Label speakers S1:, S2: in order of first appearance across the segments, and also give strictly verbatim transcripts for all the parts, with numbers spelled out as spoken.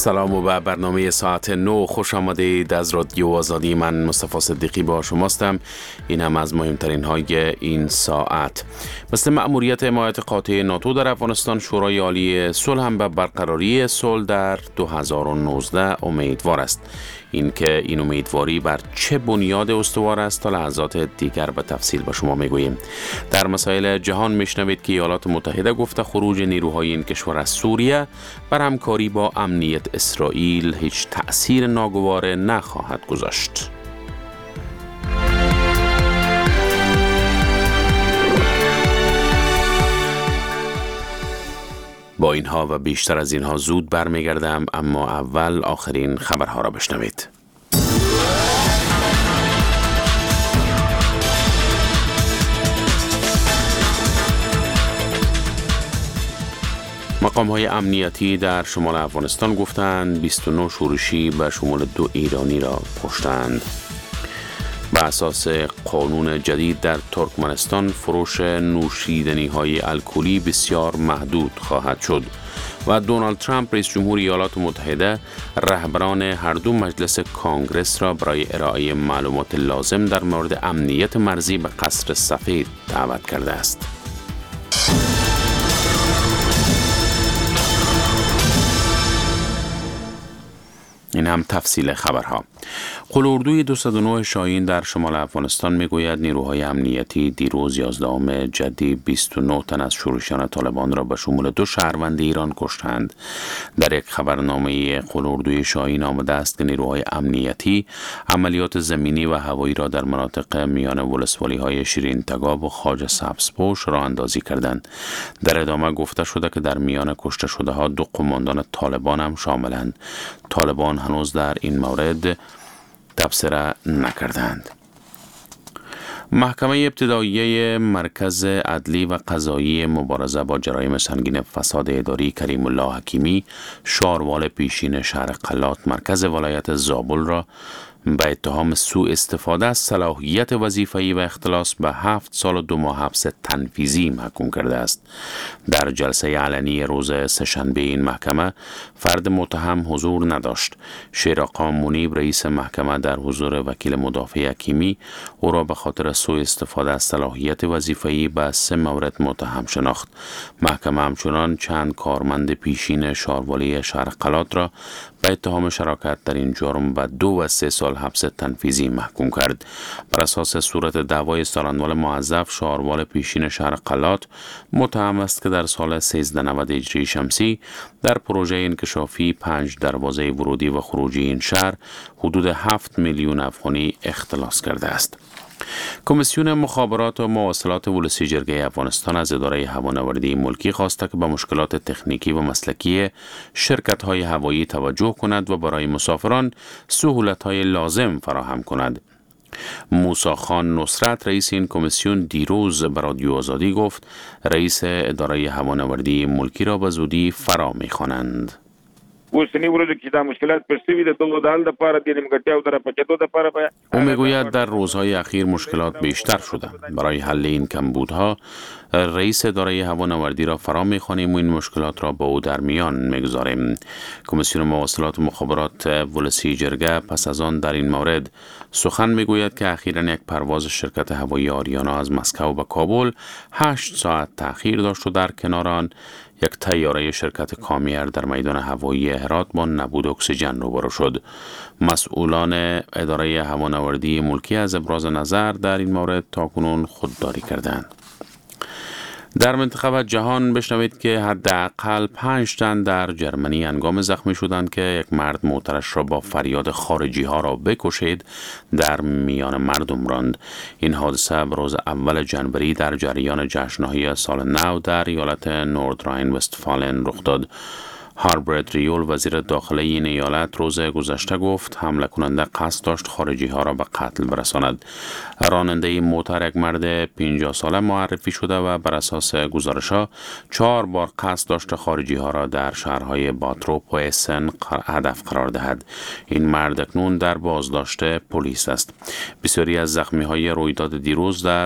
S1: سلام و به برنامه ساعت نو خوش آمدید. از رادیو آزادی، من مصطفی صدیقی با شماستم. این هم از مهمترین های این ساعت. مثل مأموریت حمایت قاطع ناتو در افغانستان، شورای عالی صلح هم به برقراری صلح در دو هزار و نوزده امیدوار است. این که این امیدواری بر چه بنیاد استوار است تا لحظات دیگر به تفصیل به شما میگوییم. در مسائل جهان میشنوید که ایالات متحده گفته خروج نیروهای این کشور از سوریه بر همکاری با امنیت اسرائیل هیچ تأثیر ناگوار نخواهد گذاشت. با اینها و بیشتر از اینها زود برمیگردم، اما اول آخرین خبرها را بشنوید. مقام‌های امنیتی در شمال افغانستان گفتند بیست و نه شورشی به شمول دو ایرانی را کشتند. به اساس قانون جدید در ترکمنستان فروش نوشیدنی‌های الکلی بسیار محدود خواهد شد و دونالد ترامپ رئیس جمهور ایالات متحده رهبران هر دو مجلس کانگرس را برای ارائه معلومات لازم در مورد امنیت مرزی به قصر سفید دعوت کرده است. این هم تفصیل خبرها. قلاردوی دویست و نه شاهین در شمال افغانستان میگوید نیروهای امنیتی دیروز یازدهم جدی بیست و نه تن از شورشیان طالبان را به شمول دو شهروند ایران کشتند. در یک خبرنامه قلاردوی شاهین آمده است که نیروهای امنیتی عملیات زمینی و هوایی را در مناطق میان ولسوالی های شیرین تگاب و خواجه سبزپوش راه اندازی کردند. در ادامه گفته شده که در میان کشته شده ها دو قماندان طالبان هم شاملند. طالبان هنوز در این مورد تبصره نکردند. محکمه ابتدایی مرکز عدلی و قضایی مبارزه با جرایم سنگین فساد اداری کریم الله حکیمی شاروال پیشین شهر قلات مرکز ولایت زابل را به اتهام سوء استفاده از صلاحیت وظیفه‌ای و اختلاس به هفت سال و دو ماه حبس تنفیذی محکوم کرده است. در جلسه علنی روز سه‌شنبه این محکمه فرد متهم حضور نداشت. شیراقا منیب رئیس محکمه در حضور وکیل مدافع حکیمی او را به خاطر سوء استفاده از صلاحیت وظیفه‌ای به سه مورد متهم شناخت. محکمه همچنان چند کارمند پیشین شاروالی شهر قلات را به اتهام شراکت در این جرم به دو و سه سال حبس تنفیذی محکوم کرد. بر اساس صورت دعوای سالنوال معظف شاروال پیشین شهر قلات متهم است که در سال سیزده نود هجری شمسی در پروژه انکشافی پنج دروازه ورودی و خروجی این شهر حدود هفت میلیون افغانی اختلاس کرده است. کمیسیون مخابرات و مواصلات ولسی جرگه افغانستان از اداره هوانوردی ملکی خواسته که به مشکلات تکنیکی و مسلکی شرکت‌های هوایی توجه کند و برای مسافران سهولت‌های لازم فراهم کند. موسی خان نصرت رئیس این کمیسیون دیروز به رادیو آزادی گفت رئیس اداره هوانوردی ملکی را به زودی فرا می‌خوانند. او میگوید در روزهای اخیر مشکلات بیشتر شده. برای حل این کمبودها رئیس اداره هوانوردی را فرا می‌خوانیم و این مشکلات را با او در میان می‌گذاریم. کمیسیون مواصلات و مخابرات ولسی جرگه پس از آن در این مورد سخن میگوید که اخیراً یک پرواز شرکت هوایی آریانا از مسکو به کابل هشت ساعت تأخیر داشت و در کنار آن یک طیاره شرکت کامیر در میدان هوایی هرات با نبود اکسیژن روبرو شد. مسئولان اداره هوانوردی ملکی از ابراز نظر در این مورد تاکنون خودداری کردند. در منطقه و جهان بشنوید که حداقل پنج تن در جرمنی هنگام زخمی شدند که یک مرد معترض را با فریاد خارجی ها را بکشید در میان مردم راند. این حادثه روز اول جنوری در جریان جشن‌های سال نو در ایالت نوردراین وستفالن رخ داد. هاربرت ریول وزیر داخلی این ایالت روز گذشته گفت حمله کننده قصد داشت خارجی ها را به قتل برساند. راننده موتر یک مرد پنجاه ساله معرفی شده و بر اساس گزارش ها چهار بار قصد داشت خارجی ها را در شهرهای باتروپ و اسن هدف قرار دهد. این مرد اکنون در بازداشت پلیس است. بسیاری از زخمی های رویداد دیروز در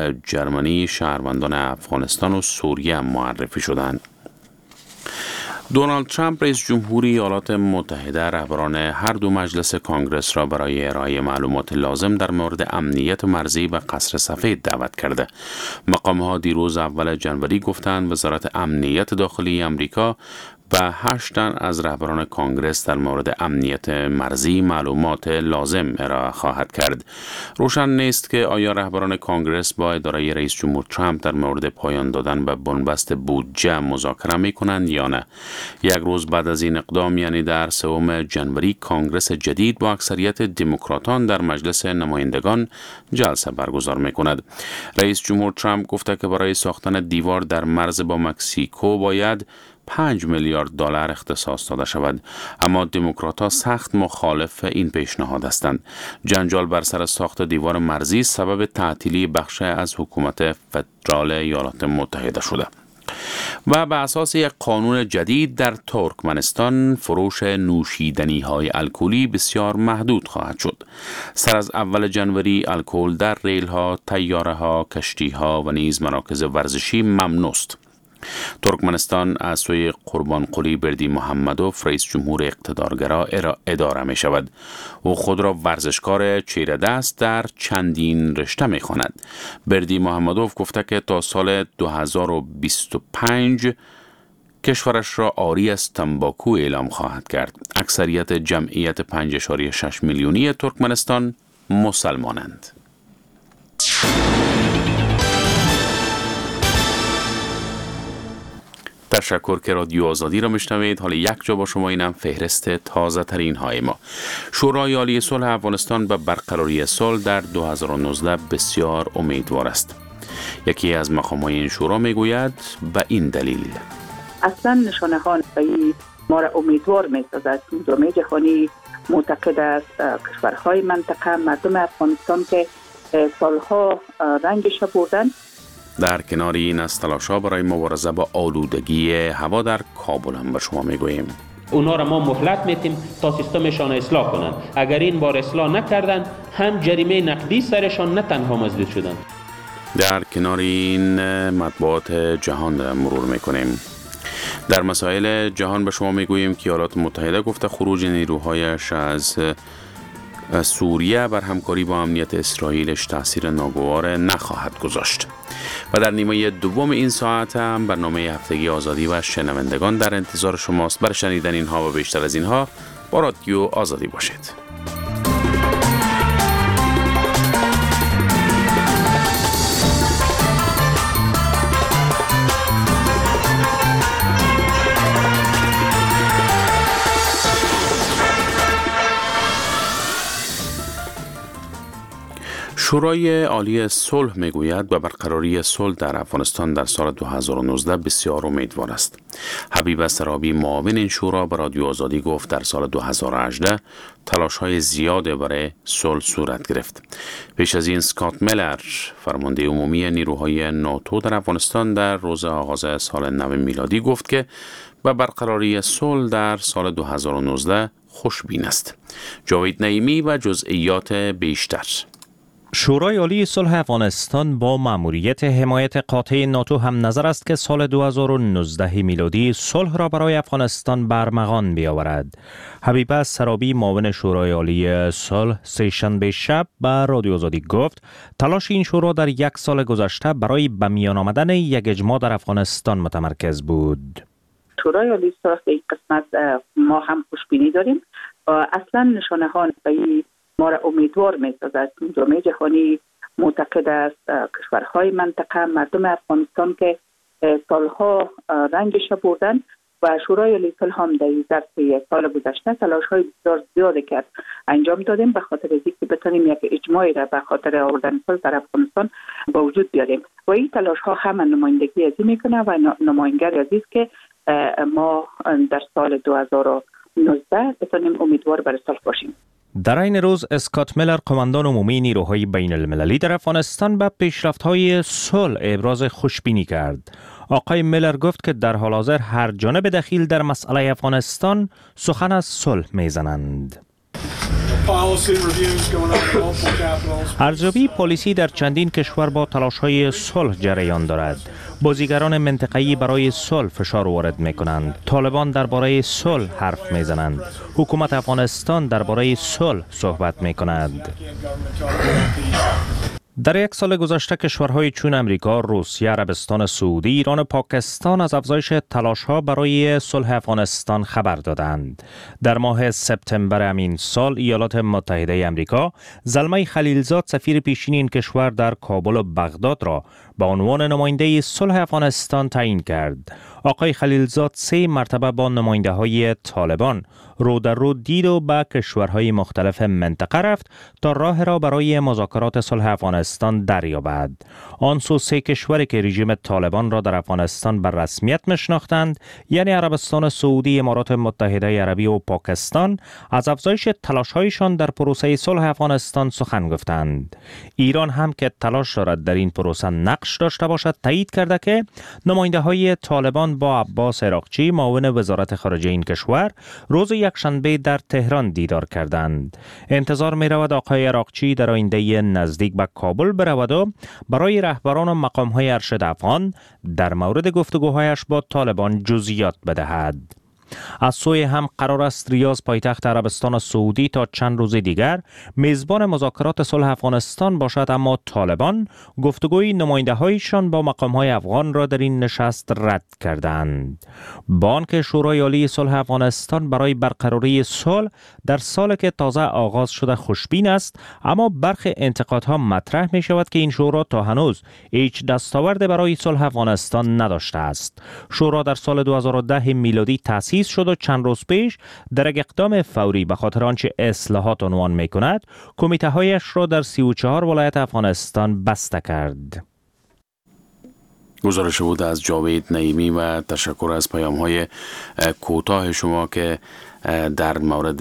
S1: جرمنی شهروندان افغانستان و سوریه معرفی شدند. دونالد ترامپ رئیس جمهوری ایالات متحده رهبران هر دو مجلس کانگرس را برای ارائه معلومات لازم در مورد امنیت مرزی و قصر سفید دعوت کرده. مقام‌ها دیروز اول جنوری گفتند وزارت امنیت داخلی آمریکا و هشت تن از رهبران کانگرس در مورد امنیت مرزی معلومات لازم ارائه خواهد کرد. روشن نیست که آیا رهبران کانگرس با اداره رئیس جمهور ترامپ در مورد پایان دادن به بنبست بودجه مذاکره می کنند یا نه. یک روز بعد از این اقدام، یعنی در سوم جنوری، کانگرس جدید با اکثریت دموکراتان در مجلس نمایندگان جلسه برگزار می کند. رئیس جمهور ترامپ گفته که برای ساختن دیوار در مرز با مکزیکو باید پنج میلیارد دلار اختصاص داده شود، اما دموکرات‌ها سخت مخالف این پیشنهاد هستند. جنجال بر سر ساخت دیوار مرزی سبب تعطیلی بخش از حکومت فدرال ایالات متحده شده و به اساس یک قانون جدید در ترکمنستان فروش نوشیدنی های الکلی بسیار محدود خواهد شد. سر از اول جنوری الکل در ریل ها، طیاره ها، کشتی ها و نیز مراکز ورزشی ممنوع است. ترکمنستان از سوی قربانقلی بردیمحمدوف رئیس جمهور اقتدارگرا اداره می شود. او خود را ورزشکار چیره دست در چندین رشته می خواند. بردیمحمدوف گفته که تا سال دو هزار و بیست و پنج کشورش را عاری از تنباکو اعلام خواهد کرد. اکثریت جمعیت پنج اشاره شش میلیونی ترکمنستان مسلمانند. تشکر که رادیو آزادی را میشنوید. حالا یک جا با شما اینم فهرست تازه ترین های ما. شورای عالی صلح افغانستان به برقراری صلح در دو هزار و نوزده بسیار امیدوار است. یکی از مقام‌های این شورا میگوید به این دلیل:
S2: اصلا نشانه ها ما را امیدوار می‌سازد. جامعه جهانی معتقد است کشورهای منطقه، مردم افغانستان که سالها رنجش بردن،
S1: در کنار این از تلاش‌ها برای مبارزه با آلودگی هوا در کابل هم به شما میگوییم.
S3: اونا را ما مهلت میتیم تا سیستمشان اصلاح کنند. اگر این بار اصلاح نکردند، هم جریمه نقدی سرشان نه تنها مزدود شدند.
S1: در کنار این مطبوعات جهان را مرور میکنیم. در مسائل جهان به شما میگوییم که ایالات متحده گفته خروج نیروهایش از سوریه بر همکاری با امنیت اسرائیلش تاثیر ناگوار نخواهد گذاشت. و در نیمه دوم این ساعت هم برنامه هفتگی آزادی و شنوندگان در انتظار شماست. برای شنیدن اینها و بیشتر از اینها با رادیو آزادی باشید. شورای عالی صلح میگوید به برقراری صلح در افغانستان در سال دو هزار و نوزده بسیار امیدوار است. حبیب سرابی معاون این شورا به رادیو آزادی گفت در سال دو هزار و هجده تلاش‌های زیاد برای صلح صورت گرفت. پیش از این اسکات میلر فرمانده عمومی نیروهای ناتو در افغانستان در روز آغاز سال نو میلادی گفت که به برقراری صلح در سال دو هزار و نوزده خوشبین است. جاوید نعیمی و جزئیات بیشتر.
S4: شورای عالی صلح افغانستان با مأموریت حمایت قاطع ناتو هم نظر است که سال دو هزار و نوزده میلادی صلح را برای افغانستان برمغان بیاورد. حبیب سرابی معاون شورای عالی صلح سه‌شنبه شب به رادیو آزادی گفت تلاش این شورا در یک سال گذشته برای به میان آمدن یک اجماع در افغانستان متمرکز بود.
S2: شورای عالی صلح در این قسمت ما هم خوشبینی داریم. اصلا نشانه ها ما را امیدوار می‌سازد. جامعه جهانی معتقد است کشورهای منطقه، مردم افغانستان که سالها رنجش بردن و شورای عالی صلح هم در ظرف یک سال گذشته تلاش‌های بسیار زیادی کرد انجام دادیم به خاطر اینکه بتونیم یک اجماعی را به خاطر آوردن صلح در افغانستان با وجود بیاریم و این تلاش‌ها هم نمایندگی از این میکنه و نماینگر عزیز که ما در سال دو هزار و نوزده بتونیم امیدوار بر صلح باشیم.
S4: در این روز اسکات میلر قماندان عمومی نیروهای بین المللی در افغانستان به پیشرفت‌های صلح ابراز خوشبینی کرد. آقای میلر گفت که در حال حاضر هر جانب دخیل در مسئله افغانستان سخن از صلح میزنند. ارزیابی پلیسی در چندین کشور با تلاش‌های صلح جریان دارد. بازیگران منطقه‌ای برای صلح فشار وارد می‌کنند. طالبان درباره صلح حرف می‌زنند. حکومت افغانستان درباره صلح صحبت می‌کند. در یک سال گذشته کشورهای چون امریکا، روسیه، عربستان سعودی، ایران و پاکستان از افزایش تلاش‌ها برای صلح افغانستان خبر دادند. در ماه سپتامبر همین سال ایالات متحده امریکا زلمه خلیلزاد سفیر پیشین این کشور در کابل و بغداد را به عنوان نماینده صلح افغانستان تعیین کرد. آقای خلیلزاد سه مرتبه با نماینده‌های طالبان رو در رو دید و به کشورهای مختلف منطقه رفت تا راه را برای مذاکرات صلح افغانستان دریابد. آن سو سه کشوری که رژیم طالبان را در افغانستان به رسمیت میشناختند، یعنی عربستان سعودی، امارات متحده عربی و پاکستان، از افزایش تلاش‌هایشان در پروسه صلح افغانستان سخن گفتند. ایران هم که تلاش دارد در این پروسه نقش داشته باشد تایید کرده که نماینده‌های طالبان با عباس عراقچی، معاون وزارت خارجه این کشور، روز یکشنبه در تهران دیدار کردند. انتظار می رود آقای عراقچی در آینده نزدیک به کابل برود و برای رهبران و مقام‌های ارشد افغان در مورد گفتگوهایش با طالبان جزئیات بدهد. از سوی هم قرار است ریاض، پایتخت عربستان سعودی، تا چند روز دیگر میزبان مذاکرات صلح افغانستان باشد، اما طالبان گفتگوی نماینده هایشان با مقام های افغان را در این نشست رد کردند. بانک شورای عالی صلح افغانستان برای برقراری صلح در سال که تازه آغاز شده خوشبین است، اما برخی انتقادها مطرح می شود که این شورا تا هنوز هیچ دستاورد برای صلح افغانستان نداشته است. شورا در سال دو هزار و ده میلادی تأسیس شد و چند روز پیش در یک اقدام فوری به خاطر آنچه اصلاحات عنوان می کند، کمیته هایش را در سی و چهار ولایت افغانستان بسته کرد.
S1: گزارش بود از جاوید نعیمی و تشکر از پیام های کوتاه شما که در مورد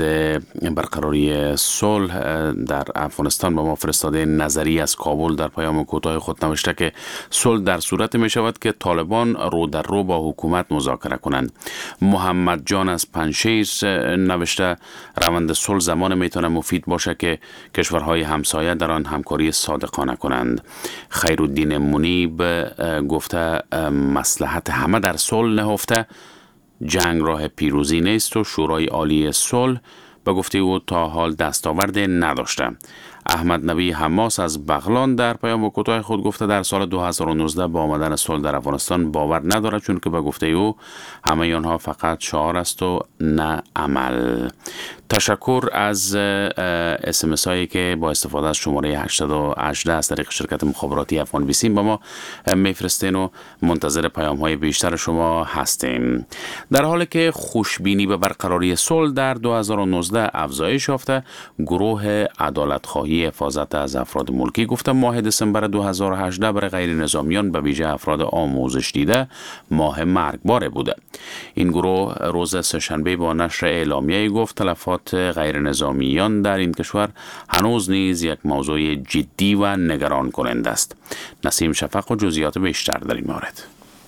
S1: برقراری صلح در افغانستان با ما فرستاده. نظری از کابل در پیام کوتاه خود نوشته که صلح در صورت می شود که طالبان رو در رو با حکومت مذاکره کنند. محمد جان از پنشیر نوشته روند صلح زمان می تونه مفید باشه که کشورهای همسایه در آن همکاری صادقانه کنند. خیرالدین منیب گفته مصلحت همه در صلح نهفته، جنگ راه پیروزی نیست و شورای عالی صلح به گفته او تا حال دستاورد نداشته. احمد نبی حماس از بغلان در پیام کوتاه خود گفته در سال دو هزار و نوزده با آمدن صلح در افغانستان باور ندارد، چون که به گفته او همه آنها فقط شعار است و نه عمل. تشکر از اس ام اس هایی که با استفاده از شماره هشتصد و هجده از طریق شرکت مخابراتی افغان بیسیم با ما میفرستین و منتظر پیام های بیشتر شما هستیم. در حالی که خوشبینی به برقراری صلح در دو هزار و نوزده افزایش یافته، گروه عدالت خواهی حفاظت از افراد ملکی گفته ماه دسامبر دو هزار و هجده برای غیر نظامیان به ویژه افراد آموزش دیده ماه مرگبار بوده. این گروه روز سه‌شنبه با نشر اعلامیه گفت تلفات غیر نظامیان در این کشور هنوز نیز یک موضوع جدی و نگران کننده است. نسیم شفق و جزئیات بیشتر در این مورد.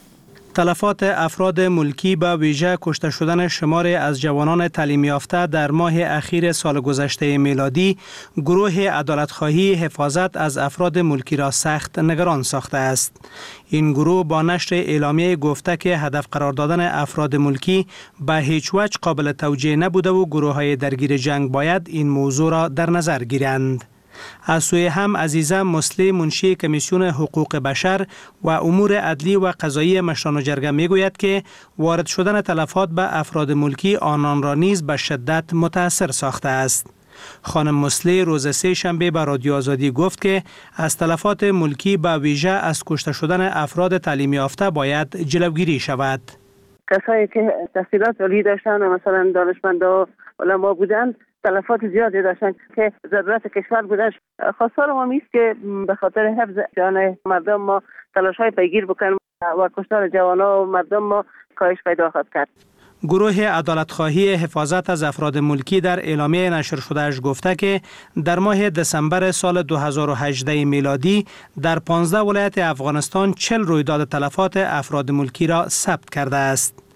S5: تلفات افراد ملکی به ویژه کشته شدن شماری از جوانان تعلیم یافته در ماه اخیر سال گذشته میلادی گروه عدالتخواهی حفاظت از افراد ملکی را سخت نگران ساخته است. این گروه با نشر اعلامیه گفته که هدف قرار دادن افراد ملکی به هیچ وجه قابل توجیه نبوده و گروه های درگیر جنگ باید این موضوع را در نظر گیرند. از سوی هم عزیزه مسلی منشی کمیسیون حقوق بشر و امور عدلی و قضایی مشران جرگه می گوید که وارد شدن تلفات به افراد ملکی آنان را نیز به شدت متاثر ساخته است. خانم مسلی روز سه شنبه به رادیو آزادی گفت که از تلفات ملکی به ویژه از کشته شدن افراد تعلیم یافته باید جلوگیری شود.
S6: کسایی که تحصیلات عالی داشتن و مثلا دانشمندا علما بودند تلفات زیادی داشتن که ضرورت کشور بودش. خواستار ما میست که به خاطر حفظ جان مردم ما تلاش های پیگیر بکنیم و کشتار جوانا و مردم ما کاهش پیدا خواهد کرد.
S5: گروه عدالتخواهی حفاظت از افراد ملکی در اعلامیه نشر شدهش گفته که در ماه دسامبر سال دو هزار و هجده میلادی در پانزده ولایت افغانستان چهل رویداد تلفات افراد ملکی را ثبت کرده است.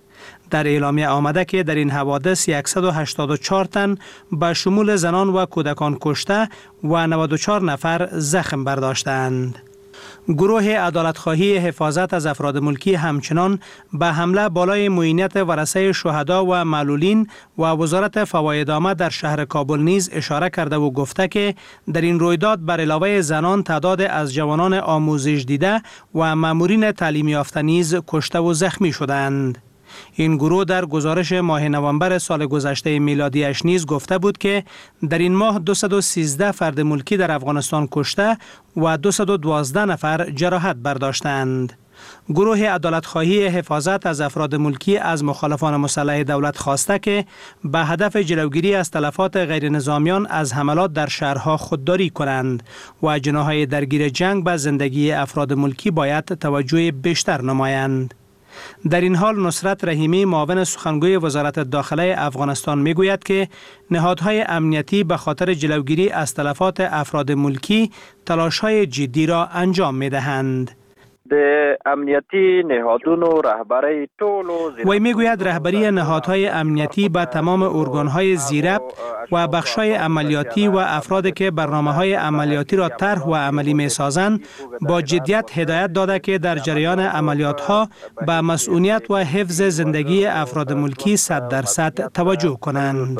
S5: در اعلامیه آمده که در این حوادث صد و هشتاد و چهار تن به شمول زنان و کودکان کشته و نود و چهار نفر زخم برداشتند. گروه عدالتخواهی حفاظت از افراد ملکی همچنان به حمله بالای معینیت ورثه شهدا و معلولین و وزارت فوایدنامه در شهر کابل نیز اشاره کرده و گفته که در این رویداد بر علاوه زنان تعداد از جوانان آموزش دیده و مامورین تعلیم یافته نیز کشته و زخمی شدند. این گروه در گزارش ماه نوامبر سال گذشته میلادیش نیز گفته بود که در این ماه دویست و سیزده فرد ملکی در افغانستان کشته و دویست و دوازده نفر جراحت برداشتند. گروه عدالتخواهی حفاظت از افراد ملکی از مخالفان مسلح دولت خواسته که به هدف جلوگیری از تلفات غیر نظامیان از حملات در شهرها خودداری کنند و جناحهای درگیر جنگ به زندگی افراد ملکی باید توجه بیشتر نمایند. در این حال نصرت رحیمی معاون سخنگوی وزارت داخله افغانستان میگوید که نهادهای امنیتی به خاطر جلوگیری از تلفات افراد ملکی تلاش‌های جدی را انجام می‌دهند.
S7: د امنیتی نهادونو رهبری ټولو
S5: وی میگوید رهبری نهادهای امنیتی به تمام ارگانهای زیربط و بخشای عملیاتی و افرادی که برنامه‌های عملیاتی را طرح و عملی می‌سازند با جدیت هدایت داده که در جریان عملیات‌ها به مسئولیت و حفظ زندگی افراد ملکی صد درصد توجه کنند.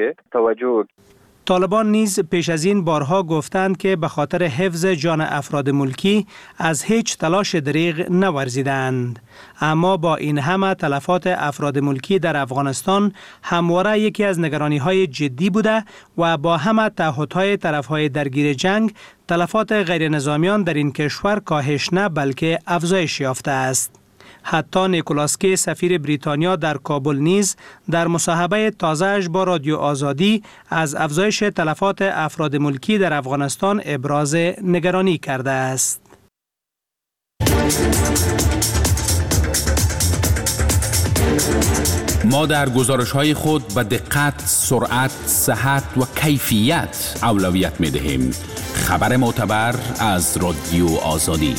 S5: طالبان نیز پیش از این بارها گفتند که به خاطر حفظ جان افراد ملکی از هیچ تلاش دریغ نورزیدند. اما با این همه تلفات افراد ملکی در افغانستان همواره یکی از نگرانی‌های جدی بوده و با همه تعهدهای طرف‌های درگیر جنگ تلفات غیر نظامیان در این کشور کاهش نه بلکه افزایش یافته است. حتی نیکولاس کی سفیر بریتانیا در کابل نیز در مصاحبه تازه‌اش با رادیو آزادی از افزایش تلفات افراد ملکی در افغانستان ابراز نگرانی کرده است.
S1: ما در گزارش‌های خود به دقت، سرعت، صحت و کیفیت اولویت می‌دهیم. خبر معتبر از رادیو آزادی.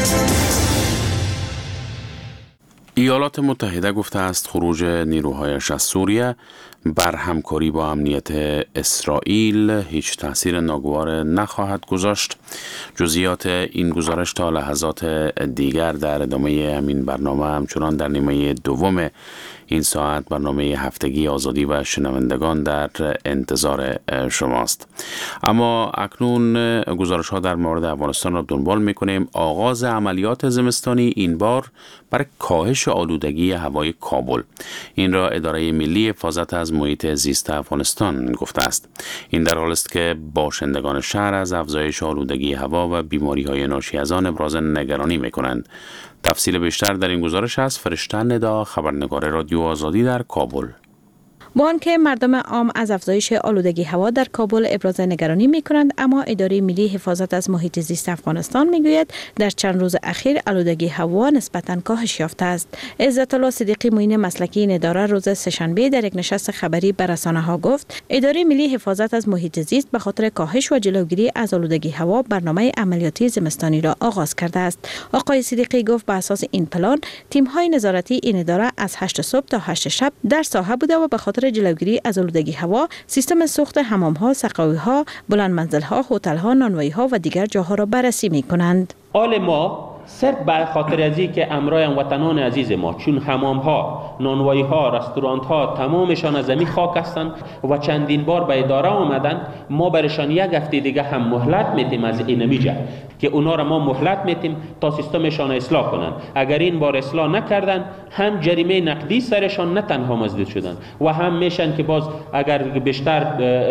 S1: ایالات متحده گفته است خروج نیروهایش از سوریه بر همکاری با امنیت اسرائیل هیچ تأثیر ناگوار نخواهد گذاشت. جزئیات این گزارش تا لحظات دیگر در ادامه همین برنامه، همچنان در نیمه دوم این ساعت برنامه هفتگی آزادی و شنوندگان در انتظار شماست. اما اکنون گزارش ها در مورد افغانستان را دنبال میکنیم. آغاز عملیات زمستانی این بار برای کاهش آلودگی هوای کابل. این را اداره ملی حفاظت از محیط زیست افغانستان گفته است. این در حالی است که باشندگان شهر از افزایش آلودگی هوا و بیماری های ناشی از آن ابراز نگرانی میکنند. تفصیل بیشتر در این گزارش از فرشته ندا، خبرنگار رادیو آزادی در کابل.
S8: با آنکه مردم عام از افزایش آلودگی هوا در کابل ابراز نگرانی می کنند، اما اداره ملی حفاظت از محیط زیست افغانستان می گوید در چند روز اخیر آلودگی هوا نسبتاً کاهش یافته است. عزت الله صدیقی معین مسلکی این اداره روز سه‌شنبه در یک نشست خبری به رسانه ها گفت اداره ملی حفاظت از محیط زیست به خاطر کاهش و جلوگیری از آلودگی هوا برنامه عملیاتی زمستانی را آغاز کرده است. آقای صدیقی گفت به اساس این پلان تیم های نظارتی این اداره از هشت صبح تا هشت شب در ساحه بوده و به خاطر جلوگیری از آلودگی هوا سیستم سوخت حمام‌ها، سقاوی‌ها، بلند منزل‌ها، هتل‌ها، نانوایی‌ها و دیگر جاها را بررسی می‌کنند.
S3: آل ما صرف به خاطر از این که امرای وطنان عزیز ما چون حمام ها، نانوایی ها، رستوران ها تمامشان از زمین خاک هستند و چندین بار به اداره آمدن، ما برشان یک هفته دیگه هم مهلت میتیم از این میجه که اونا را ما مهلت میتیم تا سیستمشان اصلاح کنند. اگر این بار اصلاح نکردن هم جریمه نقدی سرشان نه تنها مزدود شدن و هم میشن که باز اگر بیشتر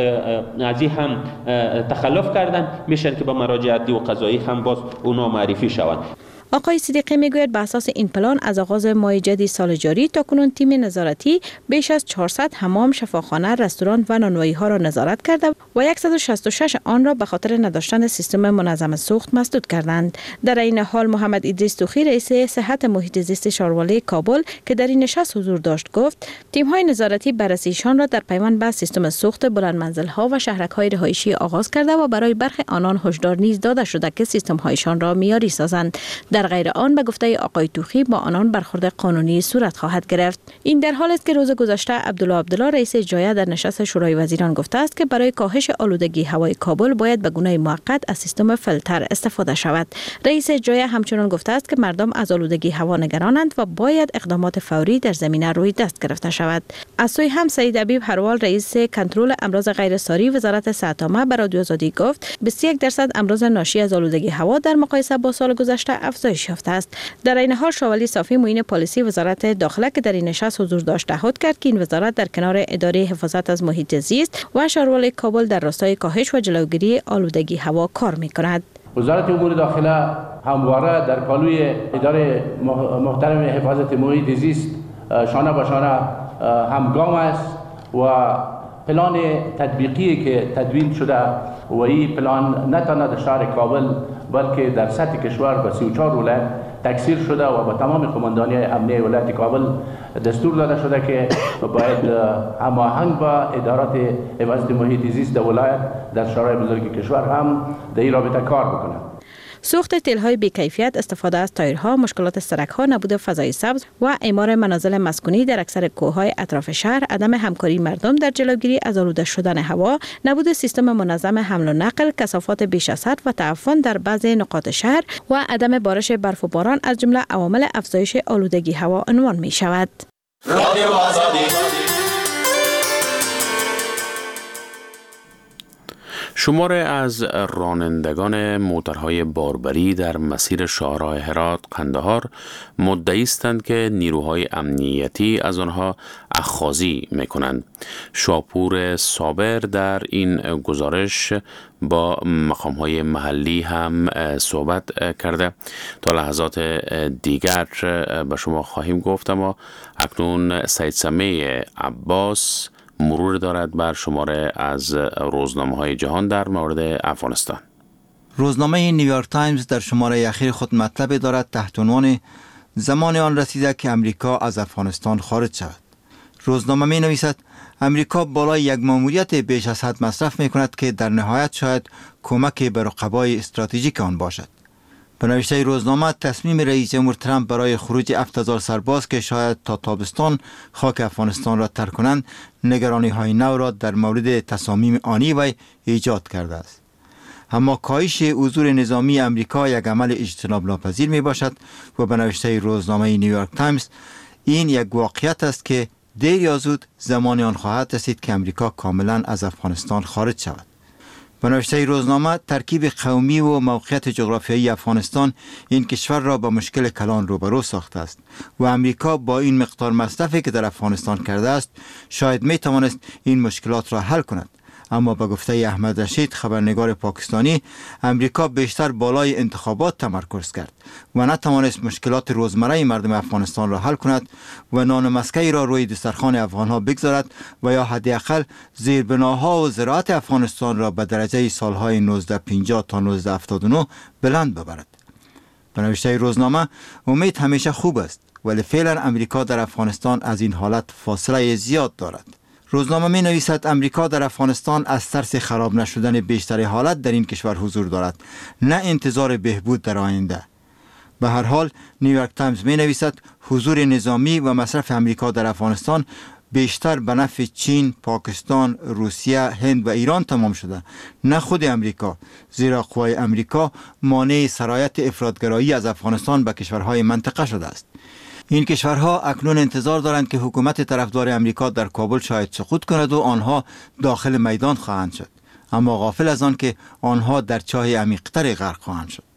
S3: از این هم تخلف کردن میشن که با مراجع عدلی و قضایی هم باز اونا معرفی شوند.
S8: آقای صدیقی میگوید به اساس این پلان از آغاز ماه جدید سال جاری تا کنون تیم نظارتی بیش از چهارصد حمام، شفاخانه، رستوران و نانوایی ها را نظارت کرده و صد و شصت و شش آن را به خاطر نداشتن سیستم منظم سوخت مسدود کردند. در این حال محمد ادریس توخی رئیس صحت محیط زیست شارواله کابل که در این نشست حضور داشت گفت تیم های نظارتی بررسیشان را در پیوند به سیستم سوخت بلند منزل ها و شهرک های رهایشی آغاز کرده و برای برخی آنان هشدار نیز داده شده که سیستم هایشان را معیاری سازند. در غیر آن به گفته آقای توخی با آنان برخورد قانونی صورت خواهد گرفت. این در حالی است که روز گذشته عبدالله عبدالله رئیس اجرایی در نشست شورای وزیران گفته است که برای کاهش آلودگی هوای کابل باید به گونه موقت از سیستم فیلتر استفاده شود. رئیس اجرایی همچنان گفته است که مردم از آلودگی هوا نگرانند و باید اقدامات فوری در زمینه روی دست گرفته شود. از سوی هم سعید حبیب هروال رئیس کنترل امراض غیر ساری وزارت صحت عامه به رادیو آزادی گفت بیست و یک درصد امراض ناشی از آلودگی هوا در مقایسه با سال گذشته افزایش یافته است. در این حال شاولی صافی معین پلیسی وزارت داخله که در این نشست حضور داشت تعهد کرد که این وزارت در کنار اداره حفاظت از محیط زیست و شارول کابل در راستای کاهش و جلوگیری آلودگی هوا کار می‌کند.
S9: وزارت امور داخله همواره در پالوی اداره محترم حفاظت محیط زیست شانه به شانه همگام است و پلان تطبیقی که تدوین شده و این پلان نه تنها در شهر کابل بلکه در سطح کشور به سی و چهار ولایت تکثیر شده و با تمام قماندانی امنیه ولایت کابل دستور داده شده که باید هماهنگ با ادارات حفاظت محیط زیست در ولایت در شهرهای بزرگ کشور هم در این رابطه کار بکنند.
S8: سوخت تیل‌های بی‌کیفیت، استفاده از تایرها، مشکلات سرک‌ها، نبود فضای سبز و اعمار منازل مسکونی در اکثر کوه‌های اطراف شهر، عدم همکاری مردم در جلوگیری از آلوده شدن هوا، نبود سیستم منظم حمل و نقل، کثافات بیش از حد و تعفن در بعضی نقاط شهر و عدم بارش برف و باران از جمله عوامل افزایش آلودگی هوا عنوان می‌شود. رادیو آزادی.
S1: شماره از رانندگان موترهای باربری در مسیر شاهراه هرات قندهار مدعی هستند که نیروهای امنیتی از آنها اخاذی میکنند. شاپور صابر در این گزارش با مقامهای محلی هم صحبت کرده. تا لحظات دیگر به شما خواهیم گفت، اما اکنون سید سمیع عباس مرور دارد بر شماره از روزنامه‌های جهان در مورد افغانستان.
S10: روزنامه نیویورک تایمز در شماره اخیر خود مطلب دارد تحت عنوان زمان آن رسیده که امریکا از افغانستان خارج شود. روزنامه می نویسد امریکا بالای یک ماموریت بیش از حد مصرف می کند که در نهایت شاید کمک به رقبای استراتژیک آن باشد. به نوشته روزنامه تصمیم رئیس جمهور ترامپ برای خروج هفت هزار سرباز که شاید تا تابستان خاک افغانستان را ترک کنند نگرانی های نو را در مورد تصامیم آنی وی ایجاد کرده است. اما کاهش حضور نظامی امریکا یک عمل اجتناب ناپذیر می باشد و به نوشته روزنامه نیویورک تایمز این یک واقعیت است که دیر یا زود زمان آن خواهد رسید که امریکا کاملا از افغانستان خارج شود. به نوشته روزنامه ترکیب قومی و موقعیت جغرافیایی افغانستان این کشور را با مشکل کلان روبرو ساخته است و امریکا با این مقدار مصرفی که در افغانستان کرده است شاید می توانست این مشکلات را حل کند. اما به گفته احمد رشید خبرنگار پاکستانی امریکا بیشتر بالای انتخابات تمرکز کرد و نتوانست مشکلات روزمره مردم افغانستان را حل کند و نان مسکه‌ای را روی دسترخوان افغانها بگذارد و یا حداقل زیربناها و زراعت افغانستان را به درجه سالهای نوزده پنجاه تا نوزده هفتاد و نه بلند ببرد. به نوشته روزنامه امید همیشه خوب است ولی فعلا امریکا در افغانستان از این حالت فاصله زیاد دارد. روزنامه می نویسد امریکا در افغانستان از ترس خراب نشدن بیشتر حالت در این کشور حضور دارد، نه انتظار بهبود در آینده. به هر حال نیویورک تایمز می نویسد حضور نظامی و مصرف امریکا در افغانستان بیشتر به نفع چین، پاکستان، روسیه، هند و ایران تمام شده، نه خود امریکا، زیرا قوای امریکا مانع سرایت افراطگرایی از افغانستان به کشورهای منطقه شده است. این کشورها اکنون انتظار دارند که حکومت طرفدار امریکا در کابل شاید سقوط کند و آنها داخل میدان خواهند شد، اما غافل از آن که آنها در چاه عمیق‌تر غرق خواهند شد.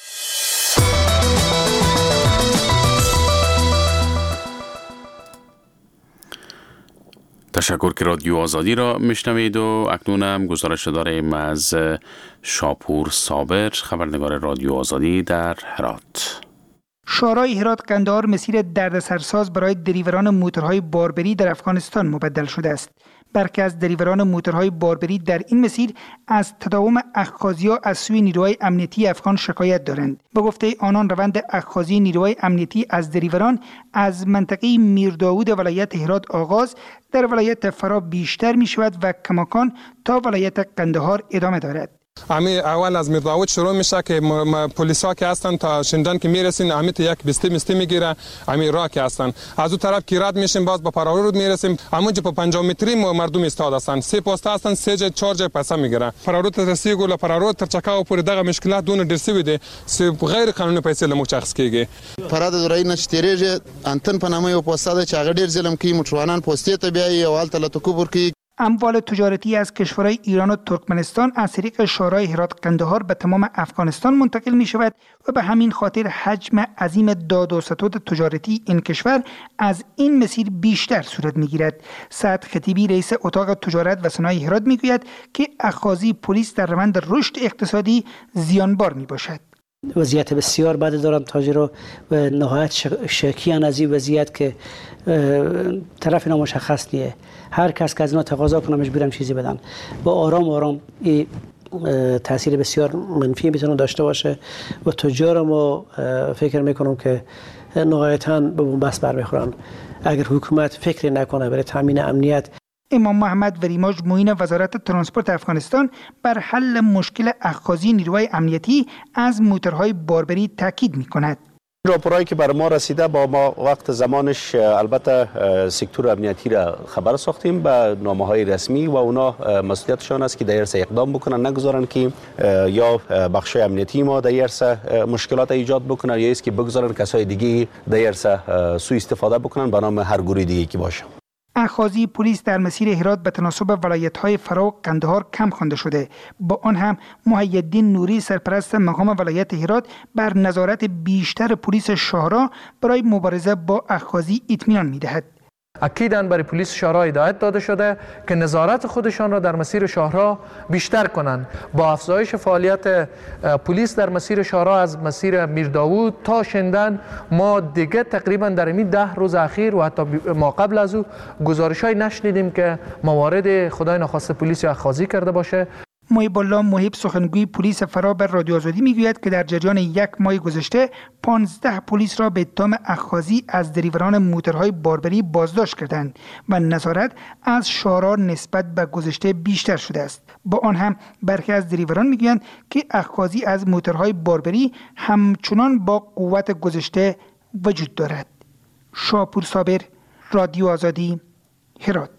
S1: تشکر که رادیو آزادی را میشنوید و اکنون هم گزارش داریم از شاپور صابر خبرنگار رادیو آزادی در هرات.
S11: شورای هرات قندهار مسیر دردسرساز برای دریوران موتورهای باربری در افغانستان مبدل شده است. برخی از دریوران موتورهای باربری در این مسیر از تداوم اخاذی‌ها از سوی نیروهای امنیتی افغان شکایت دارند. به گفته آنان روند اخاذی نیروهای امنیتی از دریوران از منطقه میرداود ولایت هرات آغاز در ولایت فرا بیشتر می شود و کماکان تا ولایت قندهار ادامه دارد.
S12: امی اول از میرداود شروع میشه که پلیسا که هستن تا شندان که میرسین امیت یک بسته مسته میگیره امی راه که هستن از اون طرف که رد میشیم باز به پرارود میرسیم همونجا په پنجاه متری مردم استاد هستن سه پست هستن سه جای چهار جای پسا میگیره پرارود رسی ګول پرارود تر چکاو پورې دغه مشکلات دونه ډیر سوي دي چې غیر قانوني پیسې له موږ اخیست کیږي
S13: پراد درای نشتریږي انتن په نامه یو پوسټه ده چې هغه ډیر ظلم کوي موټروانان پوسټې ته بیایي او هلته له تکبر کوي.
S11: اموال تجارتی از کشورهای ایران و ترکمنستان از طریق شورای هرات قندهار به تمام افغانستان منتقل می شود و به همین خاطر حجم عظیم داد و ستد تجارتی این کشور از این مسیر بیشتر صورت می گیرد. سعد خطیبی رئیس اتاق تجارت و صنایع هرات می گوید که اخاذی پلیس در روند رشد اقتصادی زیانبار می باشد.
S14: وضعیت بسیار بد دارم تاجر رو و نهایت شکیان از این وضعیت که طرف نامشخص نیه. هر کس که از اینا تقاضا کنه مجبورم چیزی بدن با آرام آرام این تاثیر بسیار منفی میتونه داشته باشه و تجار ما فکر میکنم که نهایتاً به بنبست برمیخورن اگر حکومت فکر نکنه برای تامین امنیت.
S11: امام محمد وریماج معین وزارت ترانسپورت افغانستان بر حل مشکل اخاذی نیروهای امنیتی از موتورهای باربری تاکید میکند.
S15: راپورایی که بر ما رسیده با ما وقت زمانش البته سکتور امنیتی را خبر ساختیم به نامه‌های رسمی و اونا مسئولیتشان است که در ارث اقدام بکنن نگذارن که یا بخش امنیتی ما در ارث مشکلات ایجاد بکنن یا است که بگذارن کسای دیگه در ارث سوء استفاده بکنن به نام هر گروه دیگه که باشه.
S11: اخاذی پلیس در مسیر هرات به تناسب ولایت‌های فرا و قندهار کم خوانده شده. با آن هم محی‌الدین نوری سرپرست مقام ولایت هرات بر نظارت بیشتر پلیس شاهراه برای مبارزه با اخاذی اطمینان می‌دهد.
S16: اکیداً برای پلیس شاهراه هدایت داده شده که نظارت خودشان را در مسیر شاهراه بیشتر کنند. با افزایش فعالیت پلیس در مسیر شاهراه از مسیر میرداود تا شندن ما دیگه تقریباً در این ده روز اخیر و حتی ما قبل از او گزارش‌های نشنیدیم که موارد خدای نخواسته پلیس اخاذی کرده باشه.
S11: محب الله محب سخنگوی پلیس فرا بر رادیو آزادی میگوید که در جریان یک ماه گذشته پانزده پلیس را به اتهام اخاذی از دریوران موتورهای باربری بازداشت کردند و نظارت از شاهراه نسبت به گذشته بیشتر شده است. با آن هم برخی از دریوران میگویند که اخاذی از موتورهای باربری همچنان با قوت گذشته وجود دارد. شاپور صابر، رادیو آزادی، هرات.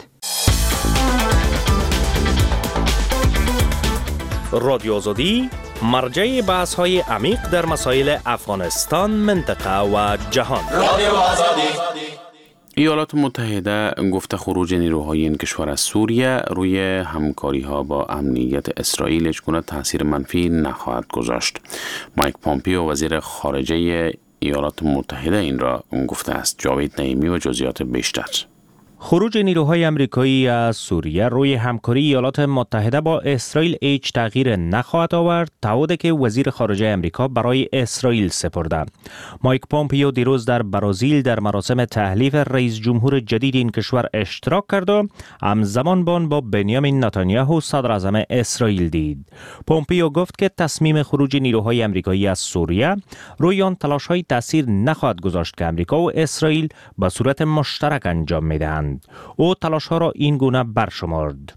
S4: رادیو آزادی مرجع بحث های عمیق در مسائل افغانستان، منطقه و جهان. رادیو آزادی.
S1: ایالات متحده گفته خروج نیروهای این کشور از سوریه روی همکاری ها با امنیت اسرائیل هیچگونه تاثیر منفی نخواهد گذاشت. مایک پامپیو وزیر خارجه ایالات متحده این را گفته است. جاوید نعیمی و جزئیات بیشتر.
S4: خروج نیروهای آمریکایی از سوریه روی همکاری ایالات متحده با اسرائیل هیچ تغییر نخواهد آورد، تعهدی که وزیر خارجه آمریکا برای اسرائیل سپرده. مایک پامپیو دیروز در برزیل در مراسم تحلیف رئیس جمهور جدید این کشور اشتراک کرد و همزمان با با بنیامین نتانیاهو صدر اعظم اسرائیل دید. پامپیو گفت که تصمیم خروج نیروهای آمریکایی از سوریه روی آن تلاش‌های تاثیر نخواهد گذاشت که آمریکا و اسرائیل به صورت مشترک انجام می‌دهند. او تلاش‌ها را این گونه برشمرد.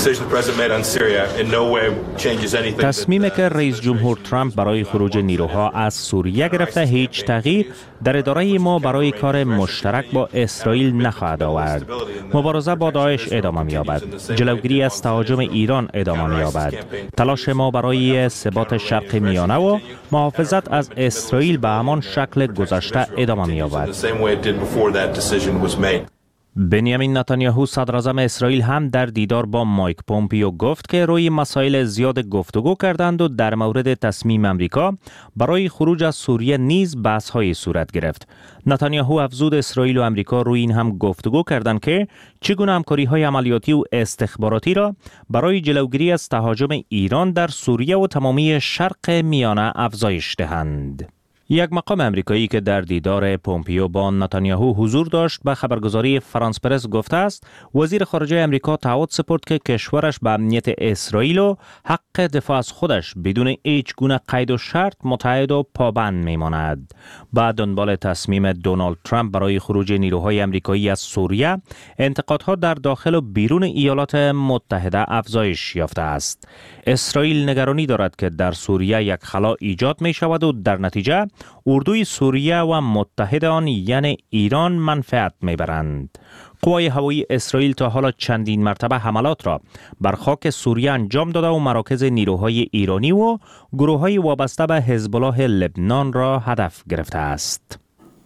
S4: تصمیمی که رئیس جمهور ترامپ برای خروج نیروها از سوریه گرفته هیچ تغییر در اداره ما برای کار مشترک با اسرائیل نخواهد آورد. مبارزه با داعش ادامه می‌یابد. جلوگیری از تهاجم ایران ادامه می‌یابد. تلاش ما برای ثبات شرق میانه و محافظت از اسرائیل به همان شکل گذشته ادامه می‌یابد. بنیامین نتانیاهو صدر اعظم اسرائیل هم در دیدار با مایک پامپیو گفت که روی مسائل زیاد گفتگو کردند و در مورد تصمیم آمریکا برای خروج از سوریه نیز بحث‌های صورت گرفت. نتانیاهو افزود اسرائیل و آمریکا روی این هم گفتگو کردند که چگونه همکاری‌های عملیاتی و استخباراتی را برای جلوگیری از تهاجم ایران در سوریه و تمامی شرق میانه افزایش دهند. یک مقام امریکایی که در دیدار پومپیو با نتانیاهو حضور داشت به خبرگزاری فرانس پرس گفته است وزیر خارجه امریکا تعهد سپرد که کشورش به امنیت اسرائیل و حق دفاع از خودش بدون هیچ گونه قید و شرط متحد و پابند میماند. با دنبال تصمیم دونالد ترامپ برای خروج نیروهای امریکایی از سوریه، انتقادها در داخل و بیرون ایالات متحده افزایش یافته است. اسرائیل نگرانی دارد که در سوریه یک خلا ایجاد می شود و در نتیجه اردوی سوریه و متحد آن یعنی ایران منفعت میبرند. قوای هوایی اسرائیل تا حالا چندین مرتبه حملات را بر خاک سوریه انجام داده و مراکز نیروهای ایرانی و گروه‌های وابسته به حزب الله لبنان را هدف گرفته است.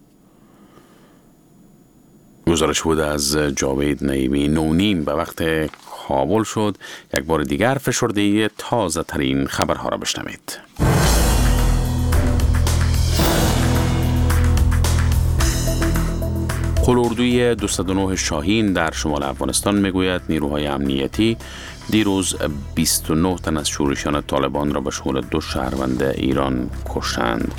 S1: گزارش بود از جاوید نعیمی. نونیم به وقت کابل شد. یک بار دیگر فشرده تازه ترین خبرها را بشنوید. قلاردوی دویست و نه شاهین در شمال افغانستان میگوید نیروهای امنیتی دیروز بیست و نه تن از شورشیان طالبان را به شمول دو شهروند ایران کشتند.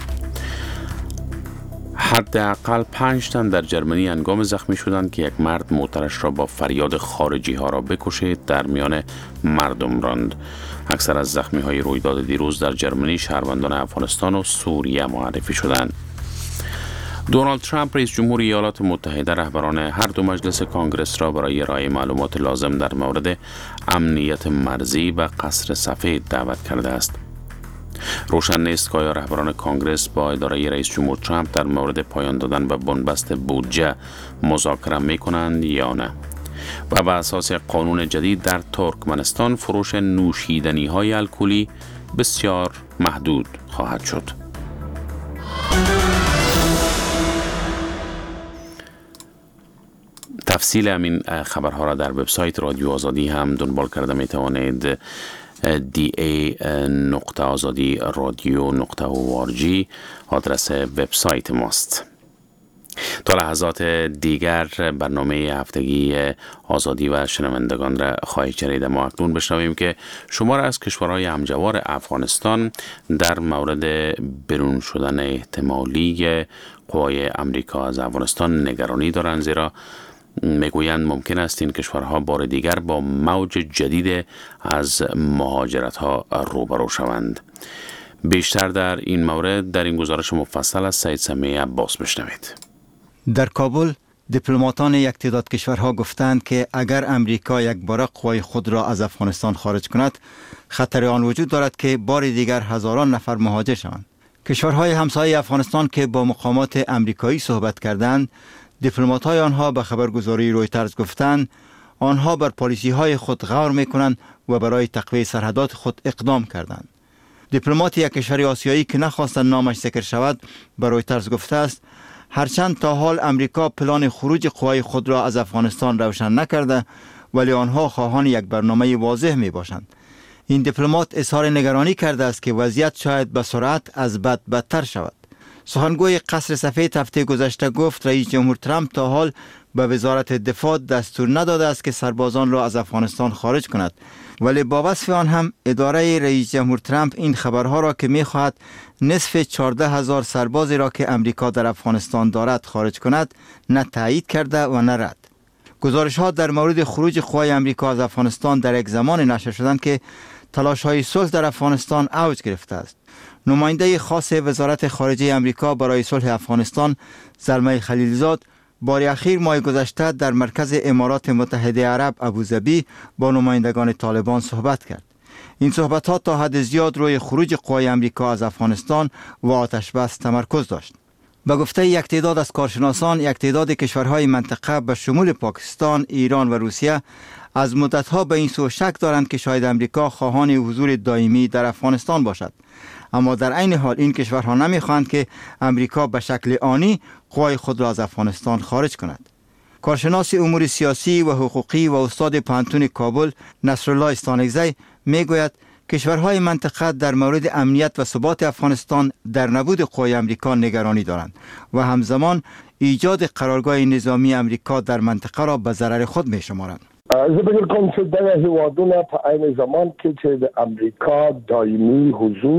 S1: حداقل پنج تن در جرمنی هنگام زخمی شدند که یک مرد موترش را با فریاد خارجی ها را بکشید در میان مردم راند. اکثر از زخمی های رویداد دیروز در جرمنی شهروندان افغانستان و سوریه معرفی شدند. دونالد ترامپ رئیس جمهور ایالات متحده رهبران هر دو مجلس کانگرس را برای ارائه معلومات لازم در مورد امنیت مرزی و قصر سفید دعوت کرده است. روشن نیست که آیا رهبران کانگرس با اداره رئیس جمهور ترامپ در مورد پایان دادن به بنبست بودجه مذاکره می کنند یا نه. و بر اساس قانون جدید در ترکمنستان فروش نوشیدنی های الکلی بسیار محدود خواهد شد. تفصیل همین خبرها را در وبسایت رادیو آزادی هم دنبال کرده می توانید. دی ای نقطه آزادی رادیو نقطه او آر جی آدرس وبسایت ماست. تا لحظات دیگر برنامه هفتگی آزادی و شنوندگان را خواهید شنید. ما اکنون بشنویم که شمار از کشورهای همجوار افغانستان در مورد برون شدن احتمالی قوای امریکا از افغانستان نگرانی دارند، زیرا میگویند ممکن است این کشورها بار دیگر با موج جدید از مهاجرت ها روبرو شوند. بیشتر در این مورد در این گزارش مفصل از سید سمیع عباس بشنوید.
S10: در کابل دیپلماتان یک تعداد کشورها گفتند که اگر امریکا یک بار قوای خود را از افغانستان خارج کند، خطر آن وجود دارد که بار دیگر هزاران نفر مهاجر شوند. کشورهای همسایه افغانستان که با مقامات امریکایی صحبت کردند، دیپلمات‌های آنها به خبرگزاری رویترز گفتند آنها بر پالیسی‌های خود غور می‌کنند و برای تقویت سرحدات خود اقدام کردند. دیپلمات یک کشور آسیایی که نخواستند نامش ذکر شود به رویترز گفته است هرچند تا حال امریکا پلان خروج قوای خود را از افغانستان روشن نکرده، ولی آنها خواهان یک برنامه واضح میباشند. این دیپلمات اظهار نگرانی کرده است که وضعیت شاید به سرعت از بد بدتر شود. سخنگوی قصر سفید هفته گذشته گفت رئیس جمهور ترامپ تا حال به وزارت دفاع دستور نداده است که سربازان را از افغانستان خارج کند، ولی با وصف آن هم اداره رئیس جمهور ترامپ این خبرها را که می‌خواهد نصف چهارده هزار سربازی را که امریکا در افغانستان دارد خارج کند نه تایید کرده و نه رد. گزارش‌ها در مورد خروج قوای امریکا از افغانستان در یک زمان نشر شدند که تلاش‌های صلح در افغانستان اوج گرفته است. نماینده خاص وزارت خارجه امریکا برای صلح افغانستان زلمه خلیلزاد بار اخیر ماه گذشته در مرکز امارات متحده عرب ابوظبی با نمایندگان طالبان صحبت کرد. این صحبت‌ها تا حد زیاد روی خروج قوای امریکا از افغانستان و آتش بس تمرکز داشت. به گفته یک تعداد از کارشناسان، یک تعداد کشورهای منطقه به شمول پاکستان، ایران و روسیه از مدت‌ها به این سو شک دارند که شاید امریکا خواهان حضور دائمی در افغانستان باشد. اما در عین حال این کشورها نمی‌خواهند که امریکا به شکل آنی قوای خود را از افغانستان خارج کند. کارشناس امور سیاسی و حقوقی و استاد پانتون کابل نصرالله استانکزی میگوید کشورهای منطقه در مورد امنیت و ثبات افغانستان در نبود قوای امریکا نگرانی دارند و همزمان ایجاد قرارگاه نظامی امریکا در منطقه را به ضرر خود می‌شمارند.
S17: زه فکر کوم چې دغه هیوادونه په عین زمان کې چې د امریکا دایمي حضور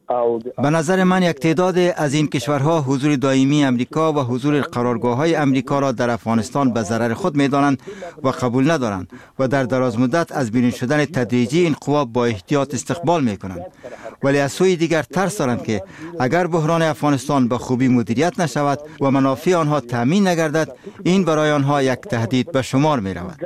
S10: به نظر من یک تعداد از این کشورها حضور دائمی امریکا و حضور قرارگاه‌های امریکا را در افغانستان به ضرر خود می‌دانند و قبول ندارند و در دراز مدت از بیرون شدن تدریجی این قوا با احتیاط استقبال می‌کنند. ولی از سوی دیگر ترس دارند که اگر بحران افغانستان به خوبی مدیریت نشود و منافع آنها تامین نگردد، این برای آنها یک تهدید به شمار می‌رود.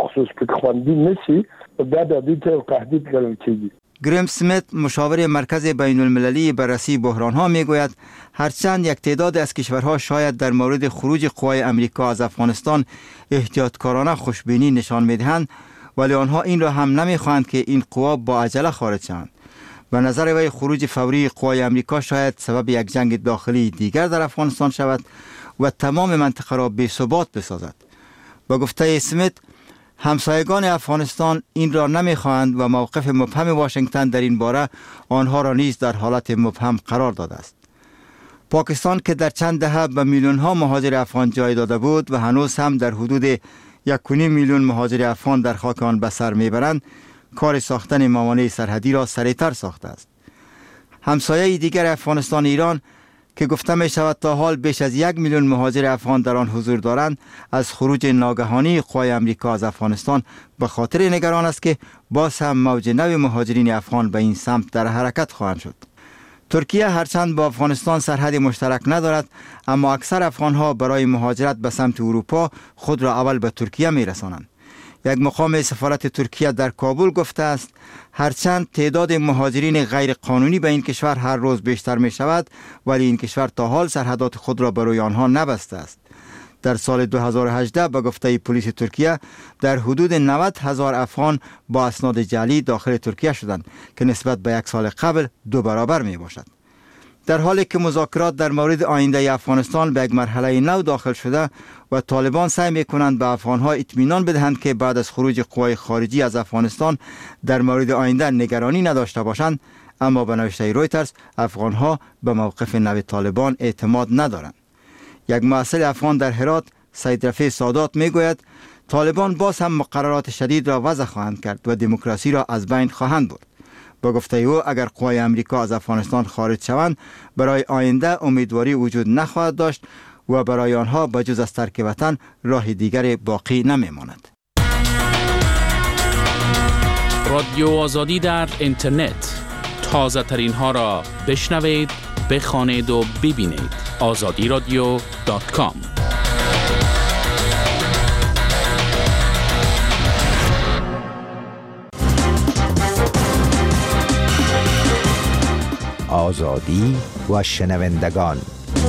S10: گریم سمیت، مشاور مرکز بین المللی بررسی بحران‌ها میگوید هرچند یک تعداد از کشورها شاید در مورد خروج قوای امریکا از افغانستان احتیاطکارانه خوشبینی نشان میدهند، ولی آنها این را هم نمیخواهند که این قوا با عجله خارج شوند. به نظر وی خروج فوری قوای امریکا شاید سبب یک جنگ داخلی دیگر در افغانستان شود و تمام منطقه را بی‌ثبات بسازد. با گفته سمیت، همسایگان افغانستان این را نمیخواهند و موقف مبهم واشنگتن در این باره آنها را نیز در حالت مبهم قرار داده است. پاکستان که در چند دهه به میلیون ها مهاجر افغان جای داده بود و هنوز هم در حدود یک و نیم میلیون مهاجر افغان در خاک آن به سر میبرند، کار ساختن موانع سرحدی را سریعتر ساخته است. همسایه دیگر افغانستان، ایران، که گفته می شود تا حال بیش از یک میلیون مهاجر افغان در آن حضور دارند، از خروج ناگهانی قوای امریکا از افغانستان به خاطر نگران است که باز هم موج نو مهاجرین افغان به این سمت در حرکت خواهند شد. ترکیه هرچند با افغانستان سرحد مشترک ندارد، اما اکثر افغانها برای مهاجرت به سمت اروپا خود را اول به ترکیه می رسانند. یک مقام سفارت ترکیه در کابل گفته است هرچند تعداد مهاجرین غیر قانونی به این کشور هر روز بیشتر می شود، ولی این کشور تا حال سرحدات خود را برای آنها نبسته است. در سال دو هزار و هجده به گفته پلیس ترکیه در حدود نود هزار افغان با اسناد جعلی داخل ترکیه شدند که نسبت به یک سال قبل دو برابر می باشد. در حالی که مذاکرات در مورد آینده افغانستان به یک مرحله نو داخل شده و طالبان سعی می‌کنند به افغان‌ها اطمینان بدهند که بعد از خروج قوای خارجی از افغانستان در مورد آینده نگرانی نداشته باشند، اما به نوشته رویترز افغان‌ها به موقف نو طالبان اعتماد ندارند. یک مسئول افغان در هرات، سید رفیع سادات، میگوید طالبان باز هم مقررات شدید را وضع خواهند کرد و دموکراسی را از بین خواهند برد. با گفته او اگر قوای امریکا از افغانستان خارج شوند، برای آینده امیدواری وجود نخواهد داشت و برای آنها بجز از ترک وطن راه دیگر باقی نمیماند.
S1: رادیو آزادی در اینترنت، تازه ترین ها را بشنوید، بخوانید و ببینید. آزادی رادیو دات کام.
S17: آزادی و شنوندگان.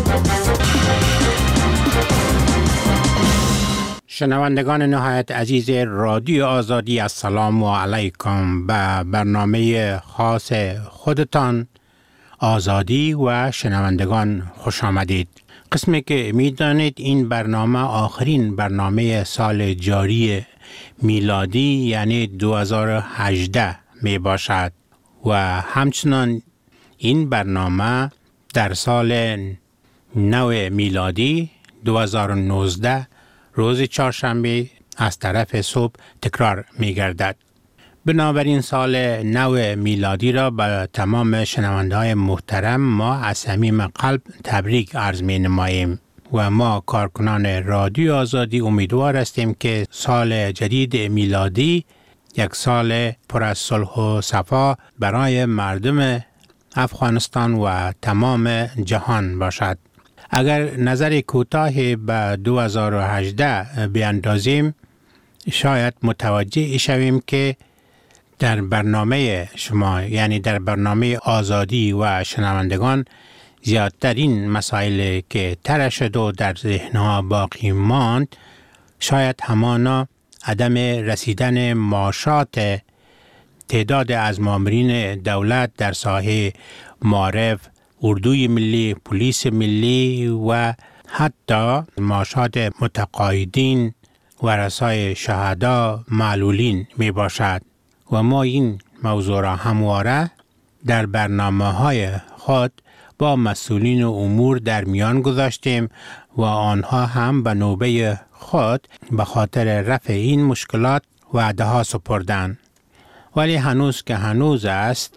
S18: شنوندگان نهایت عزیز رادیو آزادی، السلام علیکم. به برنامه خاص خودتان آزادی و شنوندگان خوش آمدید. قسمی که میدانید این برنامه آخرین برنامه سال جاری میلادی یعنی دو هزار و هجده می باشد و همچنان این برنامه در سال نو میلادی دو هزار و نوزده روز چهارشنبه از طرف صبح تکرار می گردد. بنابراین سال نو میلادی را به تمام شنونده‌های محترم ما از صمیم قلب تبریک عرض می نماییم و ما کارکنان رادیو آزادی امیدوار هستیم که سال جدید میلادی یک سال پر از صلح و صفا برای مردم افغانستان و تمام جهان باشد. اگر نظر کوتاهی به دو هزار و هجده بیاندازیم، شاید متوجه شویم که در برنامه شما یعنی در برنامه آزادی و شنوندگان زیادترین مسائل که طرح شد و در ذهنها باقی ماند شاید همانا عدم رسیدن معاشات تعداد از مامورین دولت در ساحه معارف، اردوی ملی، پلیس ملی و حتی معاشات متقاعدین و رسای شهدا معلولین می باشد و ما این موضوع را همواره در برنامه‌های خود با مسئولین امور در میان گذاشتیم و آنها هم به نوبه خود به خاطر رفع این مشکلات وعده ها سپردند. ولی هنوز که هنوز است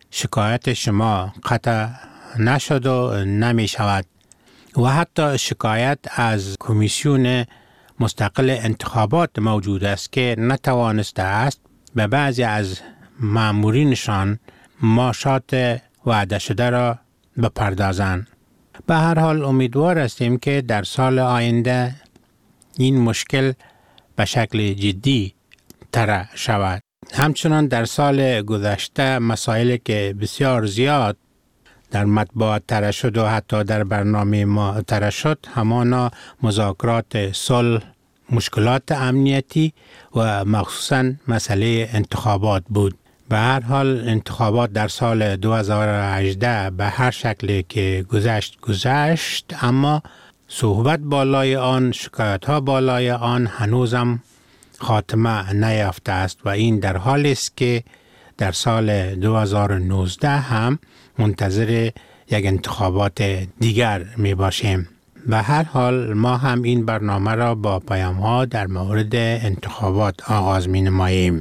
S18: شکایت شما قطع نشد و نمی شود و حتی شکایت از کمیسیون مستقل انتخابات موجود است که نتوانسته است به بعضی از مامورینشان معاشات وعده شده را بپردازند. به هر حال امیدوار هستیم که در سال آینده این مشکل به شکل جدی تر شود. همچنان در سال گذشته مسائلی که بسیار زیاد در مطبوعات طرح شد و حتی در برنامه ما طرح شد همانا مذاکرات صلح، مشکلات امنیتی و مخصوصاً مسئله انتخابات بود. به هر حال انتخابات در سال دو هزار و هجده به هر شکلی که گذشت گذشت، اما صحبت بالای آن، شکایت ها بالای آن هنوزم خاتمه نیافته است و این در حالی است که در سال دو هزار و نوزده هم منتظر یک انتخابات دیگر می باشیم. به هر حال ما هم این برنامه را با پیام ها در مورد انتخابات آغاز می نماییم.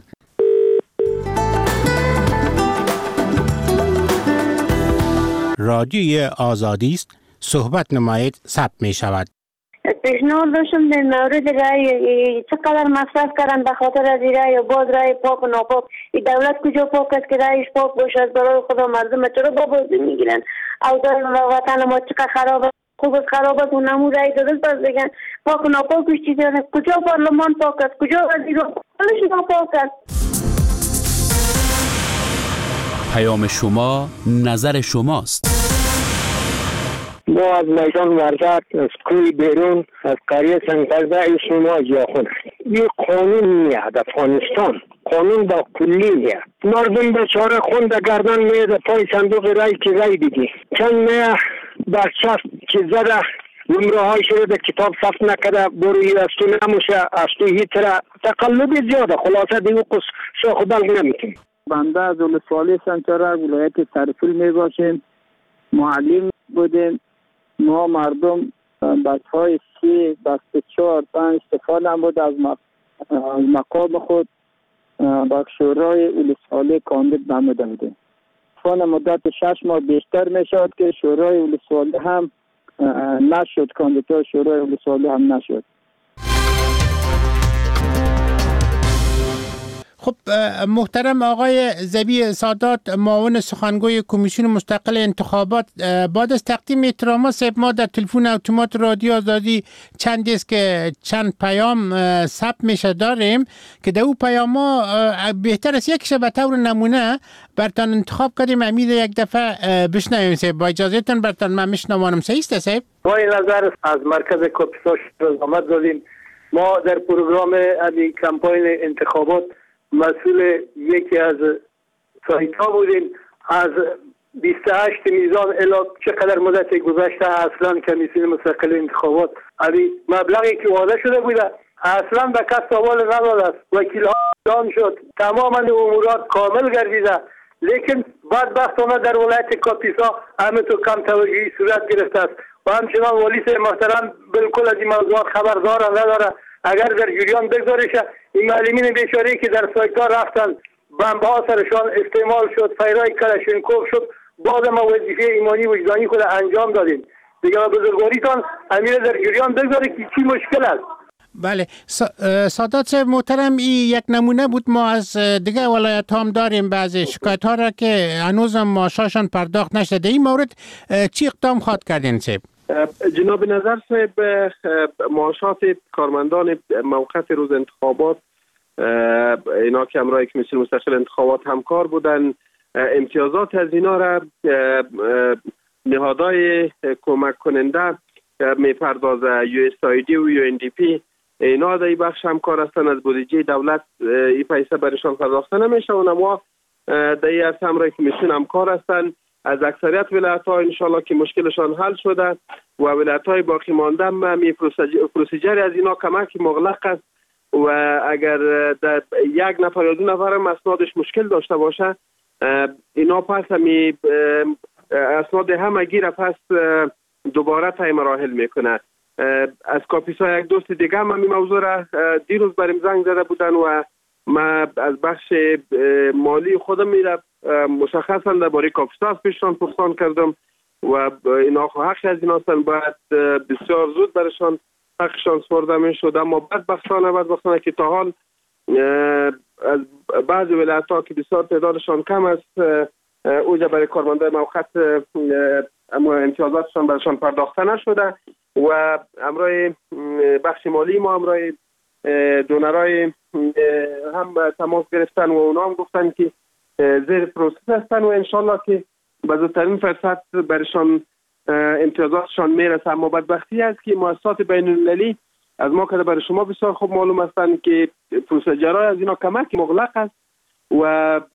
S18: رادیوی آزادی است، صحبت نمایید، ثبت می شود.
S19: پیشنهاد داشتم در مورد رای چقدر مصرف کردن به خاطر از رای یا باز رای پاک و ناپاک. این دولت کجا پاک است که رایش پاک باشد؟ برای خدا مردم چرا با بازی میگیرن؟ او در وطن ما چقدر خراب است، خوب است، خراب است، اونمو رای دادن پس بگن پاک و ناپاکش چیزی است. کجا پارلمان پاک است؟ کجا وزیر کلش ناپاک است؟
S1: پیام شما نظر شماست.
S20: ما از میدان ورزش، از کوی بیرون، از قریه سنگرده شما جاخون. این قانون میاد افغانستان، قانون با کلی میاد. مردم بیچاره خون در گردن میاد پای صندوق رای که رای دیدی. چند میه برچسب که زده نمره های شده در کتاب ثبت نکده بروی از تو نموشه، از تو هیتره تقلبی زیاده. خلاصه دیگه قص شاخ و بلگ نمیتونی.
S21: بنده از ولسوالی سنچاره ولایت سرپل می باشیم. معلم بودیم. ما مردم بچه های سی، بسته چهار، پنج استفاده بود از مقام خود با شورای ولسوالی کاندید نموده بودیم. فان مدت شش ماه بیشتر می شود که شورای ولسوالی هم نشد، کاندیدای شورای ولسوالی هم نشد.
S18: خب محترم آقای ذبیح سادات، معاون سخنگوی کمیسیون مستقل انتخابات، بعد از تقدیم احترامات صاحب ما در تلفن اتومات رادیو آزادی چند است که چند پیام ثبت میشه داریم که در او پیام ها بهتر است یکیش به طور نمونه برتان انتخاب کردیم امید یک دفعه بشنویم صاحب. با اجازهتون برتان من میشنوانم. صحیح است صاحب؟
S22: با این نظر از مرکز کاپیساش رزامت دادیم. ما در پروگرام امی کمپاین انتخابات مسئول یکی از سایت ها بودیم. از بیست و هشت میزان الی چقدر مدت گذشته اصلا کمیسیون مستقل انتخابات علی مبلغی که وعده شده بوده اصلا به کس سوال نداده است. وکیل ها اعلام شد، تماما امورات کامل گردیده، لیکن بدبختانه در ولایت کاپیسا همینطور کم توجهی صورت گرفته است و همچنان والی محترم بالکل از این موضوعات خبر داره نداره. اگر در جریان بگذارشه این معلمین بیچاره که در سایت ها رفتن بمبه ها سرشان استعمال شد، فیرای کلاشینکوف شد، بعد ما وظیفه ایمانی وجدانی خود انجام دادیم. دیگه بزرگواریتان امیر در جریان بگذاره که چی مشکل است.
S18: بله سادات صاحب محترم، این یک نمونه بود. ما از دیگه ولایت هم داریم بعضی شکایت ها را که هنوز هم معاششان پرداخت نشده. این مورد چی اقدام خواهد کردین صاحب؟
S23: جناب نظر صاحب، معاشات کارمندان موقت روز انتخابات اینا که همراه کمیسیون مستقل انتخابات همکار بودن، امتیازات از اینا را نهادهای کمک کننده میپردازه، یو اس آی دی و یو ان دی پی اینا در این بخش همکار هستن. از بودجه دولت این پیسه برشان پرداخته نمیشه و ما در این عرصه همراه کمیسیون همکار هستن. از اکثریت ولایت‌ها انشالله که مشکلشان حل شده و ولایت‌های باقی مانده می پروسیجر از اینا کمک مغلق است و اگر در یک نفر یا دو نفر هم اسنادش مشکل داشته باشه اینا پس همی اسناد همه گیره پس دوباره تای مراحل میکنه. از کاپیسا یک دوست دیگه هم این موضوع را دیروز بریم زنگ زده بودن و ما از بخش مالی خودم میره مشخصا درباره کاپیتال پیشتان پرسان کردم و اینا حق از اینا هستن، باید بسیار زود برشان حقشان سپرده می شد. اما بدبختانه بدبختانه که تا حال از بعضی ولایت ها که بسیار تعدادشان کم است اوجا برای کارمنده موقت اما امتیازاتشان برشان پرداخته نشده و امرای بخش مالی ما امرای دونرای هم تماس گرفتن و اونا هم گفتن که زیر پروسس هستن و انشالله که به زودترین فرصت برشان امتیازاتشان میرسه. اما بدبختی است که مؤسسات بین المللی از ما که برای شما بسیار خوب معلوم هستند که پروسیجرهای از اینا کمک مغلق است و